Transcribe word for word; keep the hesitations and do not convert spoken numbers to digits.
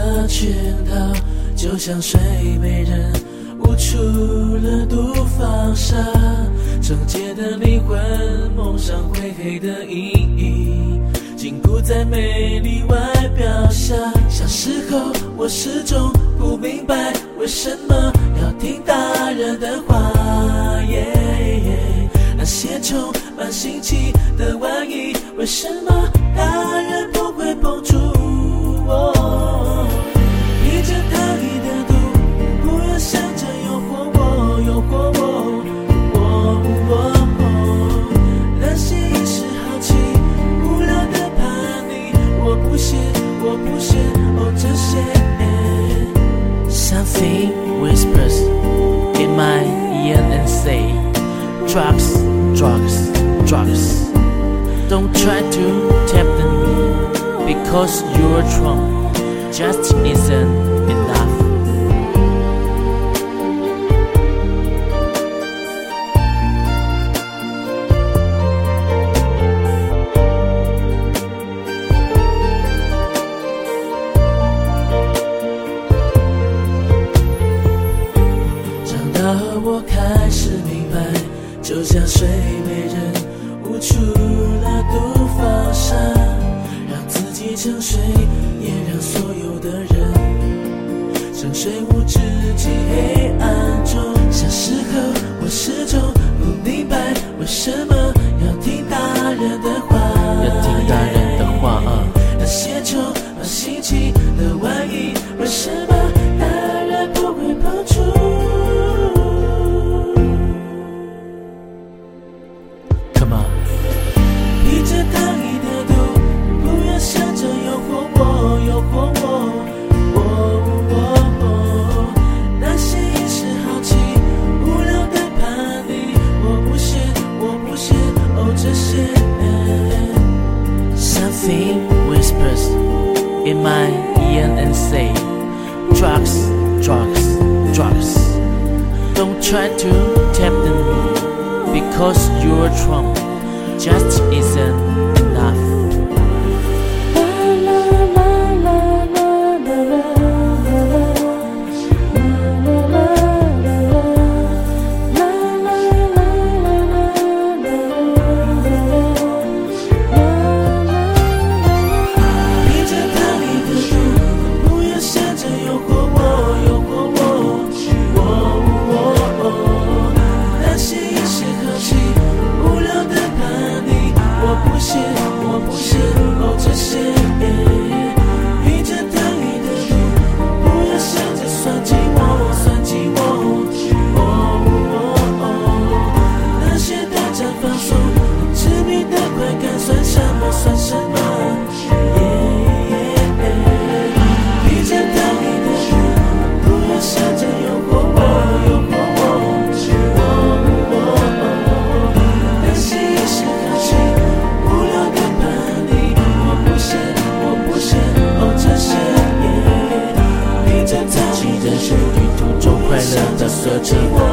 的圈套，就像睡美人捂出了毒防沙，圣洁的灵魂蒙上灰黑的阴影，禁锢在美丽外表下。小时候我始终不明白，为什么要听大人的话，那些充满新奇的玩意，为什么大人不会碰触我？披着糖衣的毒，不要想着诱惑我，诱惑我。那些一时好奇无聊的叛逆，我不屑，我不屑，哦这些。 Something whispers in my ear and say, drugs, drugs, drugs. Don't try to tempt me, because your trunk just isn't enough. 我开始明白，就像睡美人捂出了毒防沙，让自己沉睡，也让所有的人沉睡无止境黑暗中。小时候我始终不明白，为什么要听大人的话， 要听大人的话啊！ 那些充满新奇的玩意，为什么大人不会碰触 ？Something whispers in my ear and say, drugs, drugs, drugs. Don't try to tempt me, because your trunk just isn't enough. 我不是哦这些，披着糖衣的毒，不要想着算计我，算计我。哦哦哦，那些短暂放松，致命的快感算什么？算什么？披着糖衣的毒，不要想着诱惑我，诱惑我。哦哦哦，那些一时好奇。 自己人生旅途中快乐的歌唱。